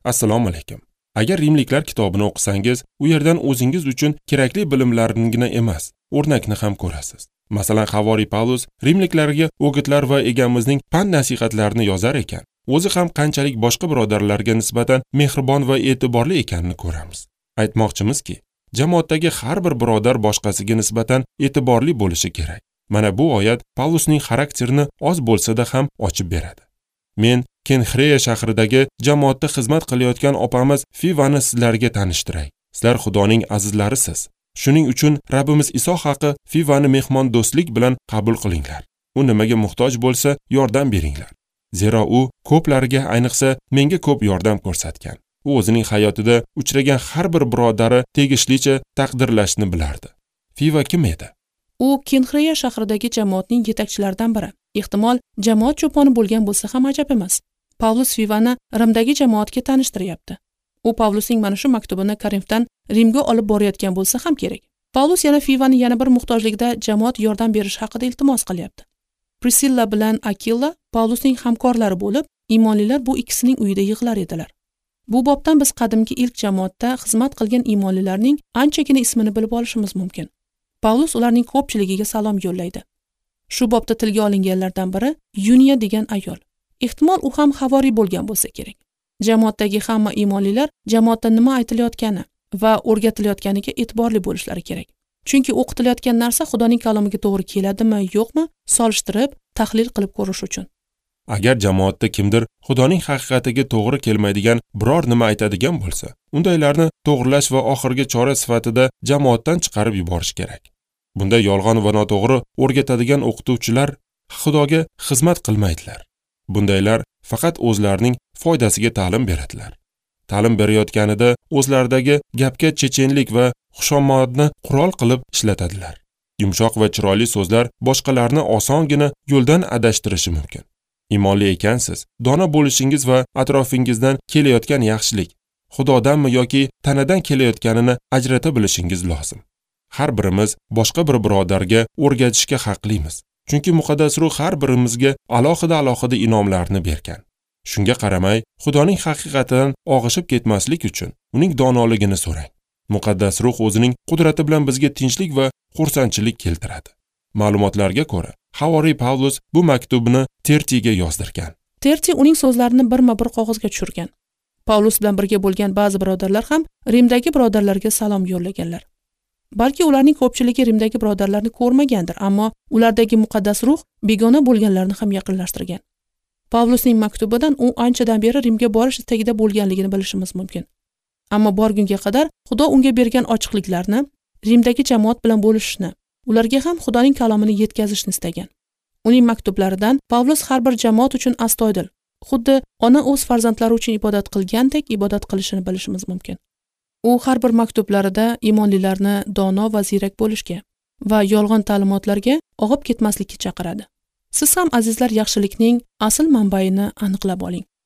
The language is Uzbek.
Assalomu alaykum. Agar Rimliklar kitobini o'qisangiz, u yerdan o'zingiz uchun kerakli bilimlarnigina emas, o'rnakni ham ko'rasiz. Masalan, Havoriy Pavlus Rimliklarga o'gitlar va egamizning pand nasihatlarini yozar ekan, o'zi ham qanchalik boshqa birodarlarga nisbatan mehribon va e'tiborli ekanini ko'ramiz. Aytmoqchimizki, jamoatdagi har bir birodar boshqasiga nisbatan e'tiborli bo'lishi kerak. Mana bu oyat Pavlusning xarakterini oz bo'lsa-da ham ochib beradi. Men Kenxreya shahridagi jamoatda xizmat qilayotgan opamiz Fivani sizlarga tanishtiray. Sizlar Xudoning azizlarisiz. Shuning uchun Rabbimiz Iso haqi Fivani mehmon do'stlik bilan qabul qilinglar. U nimaga muhtoj bo'lsa, yordam beringlar. Zero u ko'plariga, ayniqsa menga ko'p yordam ko'rsatgan. U o'zining hayotida uchragan har bir birodari tegishlicha taqdirlashni bilardi. Fiva kim edi? U Kenxreya shahridagi jamoatning yetakchilaridan biri. Ehtimol jamoat cho'poni bo'lgan bo'lsa ham ajab emas. Pavlus Fivani Rimdagi jamoatga tanishtiryapti. U Pavlusning mana shu maktubini Korinfdan Rimga olib borayotgan bo'lsa ham kerak. Pavlus yana Fivani yana bir muhtojlikda jamoat yordam berish haqida iltimos qilyapti. Prisilla bilan Akilla Pavlusning hamkorlari bo'lib, iymonlilar bu ikkisining uyida yig'lar edilar. Bu bobdan biz qadimgi ilk jamoatda xizmat qilgan iymonlilarning anchagina ismini bilib olishimiz mumkin. Pavlus ularning ko'pchiligiga salom yo'llaydi. Shu bobda tilga olinganlardan biri Yuniya degan ayol. Ehtimol u ham Havoriy bo'lgan bo'lsa kerak. Jamoatdagi hamma iymonlilar jamoatda nima aytilayotgani va o'rgatilayotganiga e'tiborli bo'lishlari kerak. Chunki o'qitilayotgan narsa Xudoning kalomiga to'g'ri keladimi, yo'qmi, solishtirib, tahlil qilib ko'rish uchun. Agar jamoatda kimdir Xudoning haqiqatiga to'g'ri kelmaydigan biror nima aytadigan bo'lsa, undaylarni to'g'rilash va oxirgi chora sifatida jamoatdan chiqarib yuborish kerak. Bunda yolg'on va noto'g'ri o'rgatadigan o'qituvchilar Xudoga xizmat qilmaydilar. Bundaylar faqat o'zlarining foydasiga ta'lim beradilar. Ta'lim berayotganida o'zlaridagi gapga chechenlik va xushomadni qurol qilib ishlatadilar. Yumshoq va chiroyli so'zlar boshqalarni osongina yo'ldan adashtirishi mumkin. Iymonli ekansiz, dono bo'lishingiz va atrofingizdan kelayotgan yaxshilik Xudodanmi yoki tanadan kelayotganini ajrata bilishingiz lozim. Har birimiz boshqa bir birodarga o'rgatishga haqlimiz. Chunki muqaddas ruh har birimizga alohida inomlarni bergan. Shunga qaramay, Xudoning haqiqatidan og'ishib ketmaslik uchun uning donoligini so'rang. Muqaddas ruh o'zining qudrati bilan bizga tinchlik va xursandchilik keltiradi. Ma'lumotlarga ko'ra, Havoriy Pavlus bu maktubni Tertiga yozdirgan. Terti uning so'zlarini birma-bir qog'ozga tushirgan. Pavlus bilan birga bo'lgan ba'zi birodarlar ham Rimdagi birodarlarga salom yo'llaganlar. Balki ularning ko'pchiligi Rimdagi birodarlarni ko'rmagandir, ammo ulardagi muqaddas ruh begona bo'lganlarni ham yaqinlashtirgan. Pavlusning maktubidan u anchadan beri Rimga borish istagida bo'lganligini bilishimiz mumkin. Ammo borgunga qadar Xudo unga bergan ochiqliklarni Rimdagi jamoat bilan bo'lishni, ularga ham Xudoning kalomini yetkazishni istagan. Uning maktublaridan Pavlus har bir jamoat uchun astoydil, xuddi ona o'z farzandlari uchun ibodat qilgandek ibodat qilishini bilishimiz mumkin. U har bir maktublarida iymonlilarni dono va ziyrak bo'lishga va yolg'on ta'limotlarga og'ib ketmaslikka chaqiradi. Siz ham azizlar yaxshilikning asl manbaini aniqlab oling.